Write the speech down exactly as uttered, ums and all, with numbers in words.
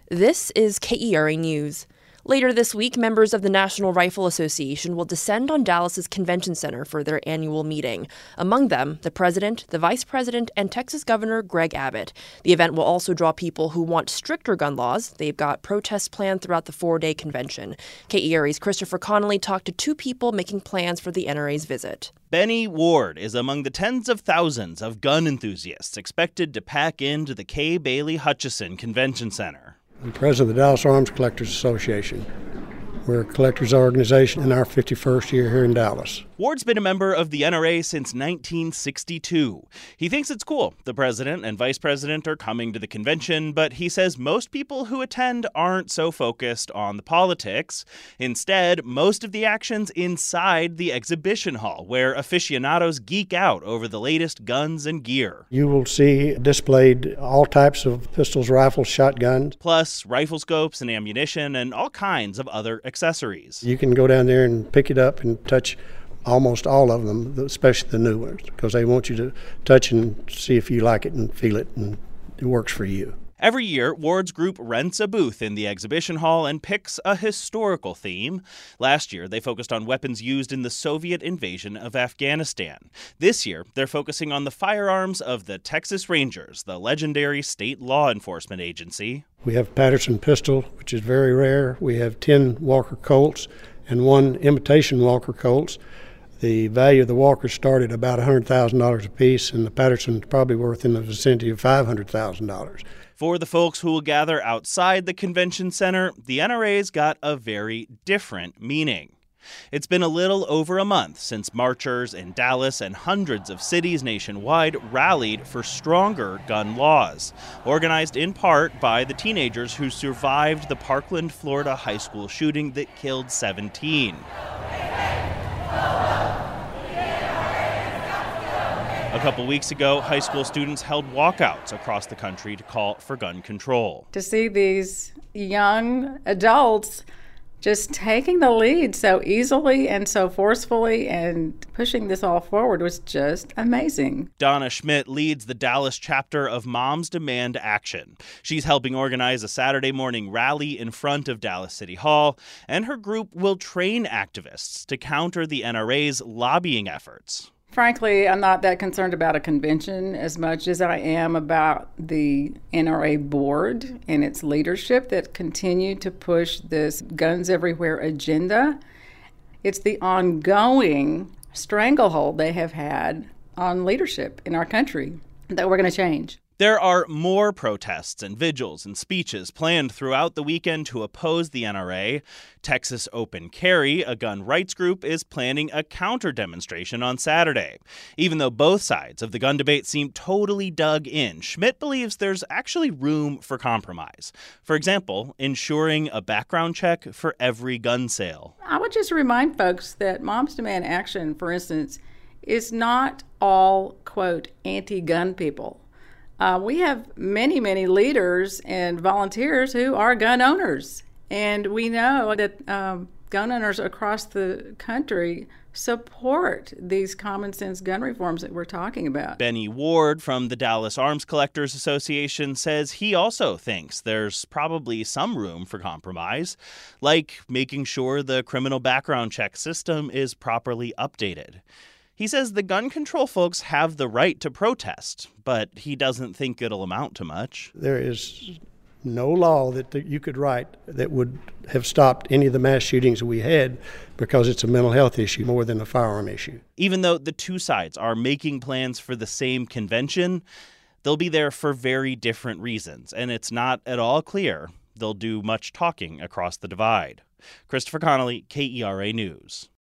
This is K E R A News. Later this week, members of the National Rifle Association will descend on Dallas's convention center for their annual meeting. Among them, the president, the vice president, and Texas Governor Greg Abbott. The event will also draw people who want stricter gun laws. They've got protests planned throughout the four-day convention. K E R A's Christopher Connolly talked to two people making plans for the N R A's visit. Benny Ward is among the tens of thousands of gun enthusiasts expected to pack into the Kay Bailey Hutchison Convention Center. I'm president of the Dallas Arms Collectors Association. We're a collectors organization in our fifty-first year here in Dallas. Ward's been a member of the N R A since nineteen sixty-two. He thinks it's cool the president and vice president are coming to the convention, but he says most people who attend aren't so focused on the politics. Instead, most of the action's inside the exhibition hall, where aficionados geek out over the latest guns and gear. You will see displayed all types of pistols, rifles, shotguns. Plus rifle scopes and ammunition and all kinds of other accessories. You can go down there and pick it up and touch almost all of them, especially the new ones, because they want you to touch and see if you like it and feel it and it works for you. Every year, Ward's group rents a booth in the exhibition hall and picks a historical theme. Last year, they focused on weapons used in the Soviet invasion of Afghanistan. This year, they're focusing on the firearms of the Texas Rangers, the legendary state law enforcement agency. We have Patterson pistol, which is very rare. We have ten Walker Colts and one imitation Walker Colts. The value of the Walker started about one hundred thousand dollars a piece, and the Patterson's probably worth in the vicinity of five hundred thousand dollars. For the folks who will gather outside the convention center, the N R A's got a very different meaning. It's been a little over a month since marchers in Dallas and hundreds of cities nationwide rallied for stronger gun laws, organized in part by the teenagers who survived the Parkland, Florida high school shooting that killed seventeen. A couple weeks ago, high school students held walkouts across the country to call for gun control. To see these young adults just taking the lead so easily and so forcefully and pushing this all forward was just amazing. Donna Schmidt leads the Dallas chapter of Moms Demand Action. She's helping organize a Saturday morning rally in front of Dallas City Hall, and her group will train activists to counter the N R A's lobbying efforts. Frankly, I'm not that concerned about a convention as much as I am about the N R A board and its leadership that continue to push this guns everywhere agenda. It's the ongoing stranglehold they have had on leadership in our country that we're going to change. There are more protests and vigils and speeches planned throughout the weekend to oppose the N R A. Texas Open Carry, a gun rights group, is planning a counter-demonstration on Saturday. Even though both sides of the gun debate seem totally dug in, Schmidt believes there's actually room for compromise. For example, ensuring a background check for every gun sale. I would just remind folks that Moms Demand Action, for instance, is not all, quote, anti-gun people. Uh, we have many, many leaders and volunteers who are gun owners. And we know that um, gun owners across the country support these common sense gun reforms that we're talking about. Benny Ward from the Dallas Arms Collectors Association says he also thinks there's probably some room for compromise, like making sure the criminal background check system is properly updated. He says the gun control folks have the right to protest, but he doesn't think it'll amount to much. There is no law that, that you could write that would have stopped any of the mass shootings that we had because it's a mental health issue more than a firearm issue. Even though the two sides are making plans for the same convention, they'll be there for very different reasons, and it's not at all clear they'll do much talking across the divide. Christopher Connolly, K E R A News.